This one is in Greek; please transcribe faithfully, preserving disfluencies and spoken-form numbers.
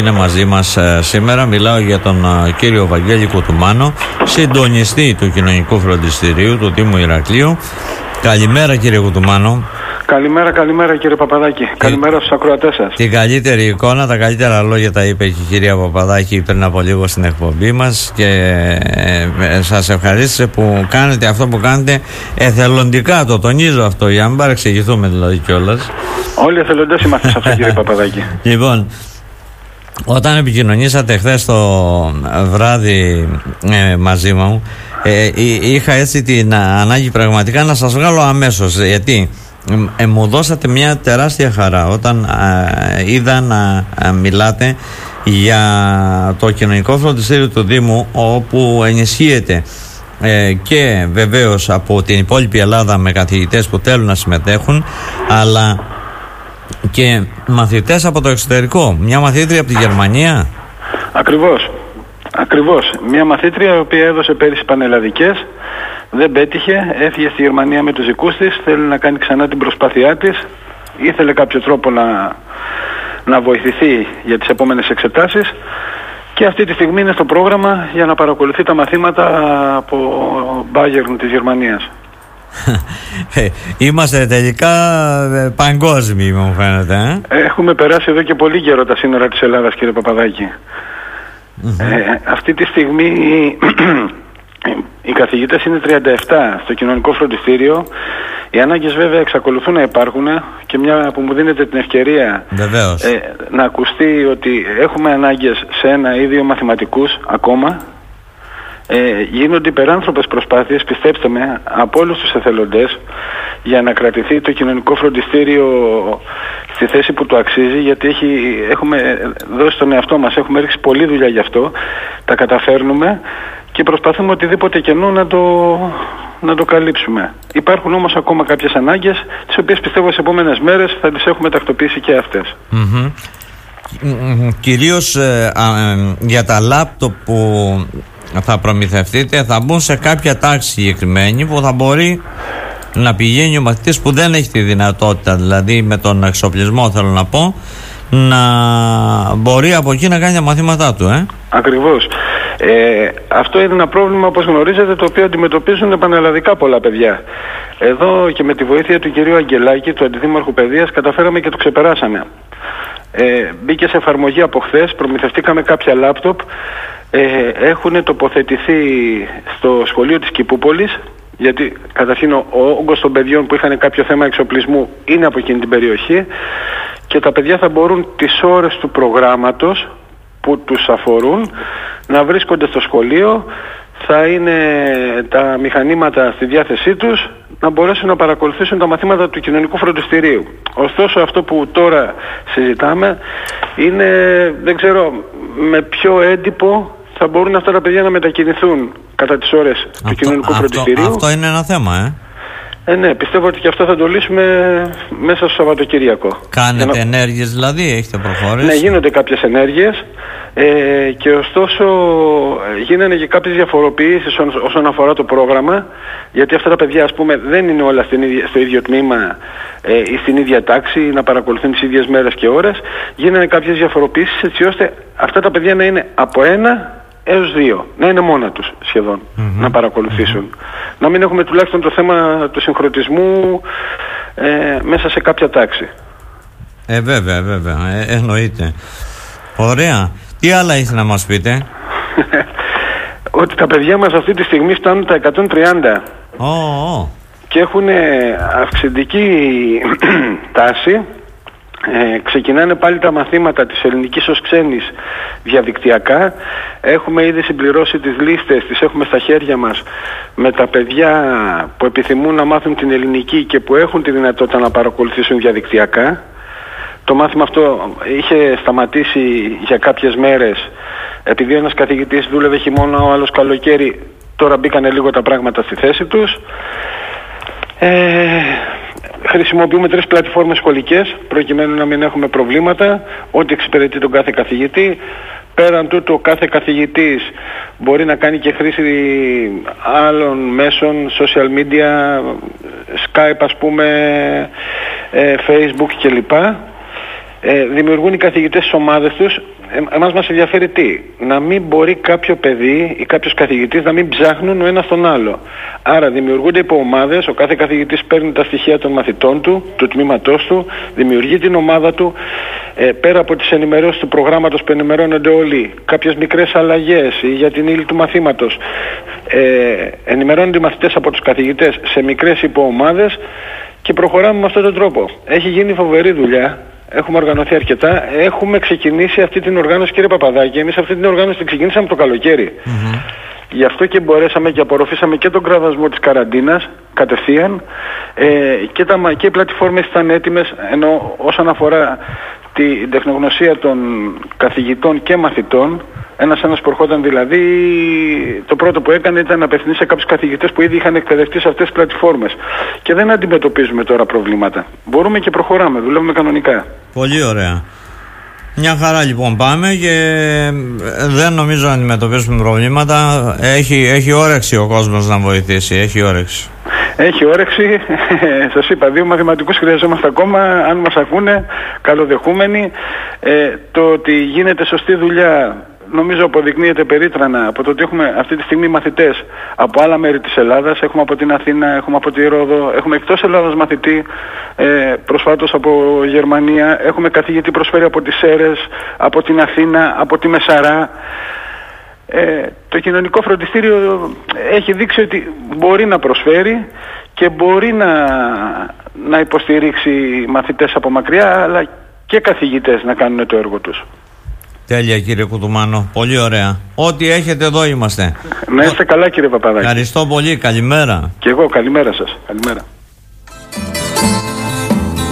Είναι μαζί μας ε, σήμερα. Μιλάω για τον ε, κύριο Βαγγέλη Κουτουμάνο, συντονιστή του Κοινωνικού Φροντιστηρίου του Δήμου Ηρακλείου. Καλημέρα, κύριε Κουτουμάνο. Καλημέρα, καλημέρα, κύριε Παπαδάκη. Και... καλημέρα στους ακροατές σας. Την καλύτερη εικόνα, τα καλύτερα λόγια τα είπε και η κυρία Παπαδάκη πριν από λίγο στην εκπομπή μας και ε, ε, σας ευχαρίστησε που κάνετε αυτό που κάνετε εθελοντικά. Το τονίζω αυτό για να μην παρεξηγηθούμε δηλαδή κιόλας. Όλοι εθελοντές είμαστε σε αυτό, κύριε Παπαδάκη. Λοιπόν, όταν επικοινωνήσατε χθες το βράδυ ε, μαζί μου, ε, είχα έτσι την ανάγκη πραγματικά να σας βγάλω αμέσως, γιατί ε, μου δώσατε μια τεράστια χαρά όταν ε, είδα να ε, μιλάτε για το Κοινωνικό Φροντιστήριο του Δήμου, όπου ενισχύεται ε, και βεβαίως από την υπόλοιπη Ελλάδα με καθηγητές που θέλουν να συμμετέχουν, αλλά και μαθητές από το εξωτερικό. Μια μαθήτρια από τη Γερμανία. Ακριβώς. Ακριβώς. Μια μαθήτρια η οποία έδωσε πέρυσι πανελλαδικές, δεν πέτυχε, έφυγε στη Γερμανία με τους δικούς της, θέλει να κάνει ξανά την προσπάθειά της, ήθελε κάποιο τρόπο να, να βοηθηθεί για τις επόμενες εξετάσεις και αυτή τη στιγμή είναι στο πρόγραμμα για να παρακολουθεί τα μαθήματα από Bayern της Γερμανίας. Είμαστε τελικά παγκόσμιοι, μου φαίνεται. ε? Έχουμε περάσει εδώ και πολύ καιρό τα σύνορα της Ελλάδας, κύριε Παπαδάκη. Mm-hmm. ε, αυτή τη στιγμή οι καθηγητές είναι τριάντα επτά στο Κοινωνικό Φροντιστήριο. Οι ανάγκες βέβαια εξακολουθούν να υπάρχουν και μια που μου δίνετε την ευκαιρία ε, να ακουστεί ότι έχουμε ανάγκες σε ένα ή δύο μαθηματικούς ακόμα. Ε, γίνονται υπεράνθρωπες προσπάθειες, πιστέψτε με, από όλους τους εθελοντές για να κρατηθεί το Κοινωνικό Φροντιστήριο στη θέση που το αξίζει, γιατί έχει, έχουμε δώσει τον εαυτό μας, έχουμε ρίξει πολλή δουλειά γι' αυτό, τα καταφέρνουμε και προσπαθούμε οτιδήποτε κενό να το, να το καλύψουμε. Υπάρχουν όμως ακόμα κάποιες ανάγκες, τις οποίες πιστεύω στις επόμενες μέρες θα τις έχουμε τακτοποιήσει και αυτές. Mm-hmm. Κυρίως ε, ε, για τα λάπτοπ που θα προμηθευτείτε, θα μπουν σε κάποια τάξη συγκεκριμένη που θα μπορεί να πηγαίνει ο μαθητής που δεν έχει τη δυνατότητα, δηλαδή με τον εξοπλισμό θέλω να πω, να μπορεί από εκεί να κάνει τα μαθήματά του. ε? Ακριβώς. Ε, αυτό είναι ένα πρόβλημα, όπως γνωρίζετε, το οποίο αντιμετωπίζουν πανελλαδικά πολλά παιδιά. Εδώ και με τη βοήθεια του κυρίου Αγγελάκη, του Αντιδήμαρχου Παιδείας, καταφέραμε και το ξεπεράσαμε. Ε, μπήκε σε εφαρμογή από χθες, προμηθευτήκαμε κάποια λάπτοπ. Ε, έχουν τοποθετηθεί στο σχολείο της Κηπούπολης, γιατί καταρχήν ο όγκος των παιδιών που είχαν κάποιο θέμα εξοπλισμού είναι από εκείνη την περιοχή και τα παιδιά θα μπορούν τις ώρες του προγράμματος που τους αφορούν να βρίσκονται στο σχολείο, θα είναι τα μηχανήματα στη διάθεσή τους να μπορέσουν να παρακολουθήσουν τα μαθήματα του Κοινωνικού Φροντιστηρίου. Ωστόσο αυτό που τώρα συζητάμε είναι, δεν ξέρω με ποιο έντυπο θα μπορούν αυτά τα παιδιά να μετακινηθούν κατά τις ώρες αυτό, του Κοινωνικού αυτό, Φροντιστηρίου. Αυτό είναι ένα θέμα, ε. Ε, ναι, πιστεύω ότι και αυτό θα το λύσουμε μέσα στο Σαββατοκύριακο. Κάνετε να... ενέργειες δηλαδή, έχετε προχωρήσει? Ναι, γίνονται κάποιες ενέργειες ε, και ωστόσο γίνανε και κάποιες διαφοροποιήσεις όσον αφορά το πρόγραμμα, γιατί αυτά τα παιδιά, ας πούμε, δεν είναι όλα στην ίδια, στο ίδιο τμήμα ε, ή στην ίδια τάξη, να παρακολουθούν τις ίδιες μέρες και ώρες. Γίνανε κάποιες διαφοροποιήσεις έτσι ώστε αυτά τα παιδιά να είναι από ένα έως δύο, να είναι μόνα τους σχεδόν, mm-hmm. να παρακολουθήσουν. Mm-hmm. Να μην έχουμε τουλάχιστον το θέμα του συγχρονισμού ε, μέσα σε κάποια τάξη. Ε, βέβαια, βέβαια, ε, εννοείται. Ωραία. Τι άλλα ήθελα να μας πείτε? Ότι τα παιδιά μας αυτή τη στιγμή φτάνουν τα εκατόν τριάντα oh, oh. και έχουν αυξητική τάση. Ε, ξεκινάνε πάλι τα μαθήματα της ελληνικής ως ξένης διαδικτυακά. Έχουμε ήδη συμπληρώσει τις λίστες, τις έχουμε στα χέρια μας με τα παιδιά που επιθυμούν να μάθουν την ελληνική και που έχουν τη δυνατότητα να παρακολουθήσουν διαδικτυακά. Το μάθημα αυτό είχε σταματήσει για κάποιες μέρες επειδή ένας καθηγητής δούλευε χειμώνα, ο άλλος καλοκαίρι. Τώρα μπήκανε λίγο τα πράγματα στη θέση τους. Ε, χρησιμοποιούμε τρεις πλατφόρμες σχολικές προκειμένου να μην έχουμε προβλήματα, ό,τι εξυπηρετεί τον κάθε καθηγητή. Πέραν τούτου, ο κάθε καθηγητής μπορεί να κάνει και χρήση άλλων μέσων, social media, Skype ας πούμε, ε, Facebook κλπ. Ε, δημιουργούν οι καθηγητές τις ομάδες τους. ε, εμάς μας ενδιαφέρει τι? Να μην μπορεί κάποιο παιδί ή κάποιος καθηγητής να μην ψάχνουν ο ένας τον άλλο. Άρα δημιουργούνται υποομάδες, ο κάθε καθηγητής παίρνει τα στοιχεία των μαθητών του, του τμήματός του, δημιουργεί την ομάδα του, ε, πέρα από τις ενημερώσεις του προγράμματος που ενημερώνονται όλοι, κάποιες μικρές αλλαγές για την ύλη του μαθήματος, ε, ενημερώνονται οι μαθητές από τους καθηγητές σε μικρές υποομάδες και προχωράμε με αυτόν τον τρόπο. Έχει γίνει φοβερή δουλειά. Έχουμε οργανωθεί αρκετά. Έχουμε ξεκινήσει αυτή την οργάνωση, κύριε Παπαδάκη. Εμείς αυτή την οργάνωση την ξεκινήσαμε το καλοκαίρι. Mm-hmm. Γι' αυτό και μπορέσαμε και απορροφήσαμε και τον κραδασμό της καραντίνας κατευθείαν ε, και, τα, και οι πλατφόρμες ήταν έτοιμες, ενώ όσον αφορά την τεχνογνωσία των καθηγητών και μαθητών, ένας ένας που ερχόταν δηλαδή, το πρώτο που έκανε ήταν να απευθυνθεί σε κάποιους καθηγητές που ήδη είχαν εκπαιδευτεί σε αυτές τις πλατφόρμες. Και δεν αντιμετωπίζουμε τώρα προβλήματα. Μπορούμε και προχωράμε, δουλεύουμε κανονικά. Πολύ ωραία. Μια χαρά λοιπόν πάμε και δεν νομίζω να αντιμετωπίσουμε προβλήματα. Έχει, έχει όρεξη ο κόσμος να βοηθήσει, έχει όρεξη. Έχει όρεξη, σας είπα, δύο μαθηματικούς χρειαζόμαστε ακόμα, αν μας ακούνε, καλοδεχούμενοι. Ε, το ότι γίνεται σωστή δουλειά νομίζω αποδεικνύεται περίτρανα από το ότι έχουμε αυτή τη στιγμή μαθητές από άλλα μέρη της Ελλάδας. Έχουμε από την Αθήνα, έχουμε από τη Ρόδο, έχουμε εκτός Ελλάδας μαθητή, ε, προσφάτως από Γερμανία, έχουμε καθηγητή προσφέρει από τις Σέρρες, από την Αθήνα, από τη Μεσαρά. Ε, το κοινωνικό φροντιστήριο έχει δείξει ότι μπορεί να προσφέρει και μπορεί να, να υποστηρίξει μαθητές από μακριά, αλλά και καθηγητές να κάνουν το έργο τους. Τέλεια κύριε Κουτουμάνο, πολύ ωραία. Ό,τι έχετε εδώ είμαστε. Να είστε καλά κύριε Παπαδάκη. Ευχαριστώ πολύ, καλημέρα. Και εγώ καλημέρα σας, καλημέρα.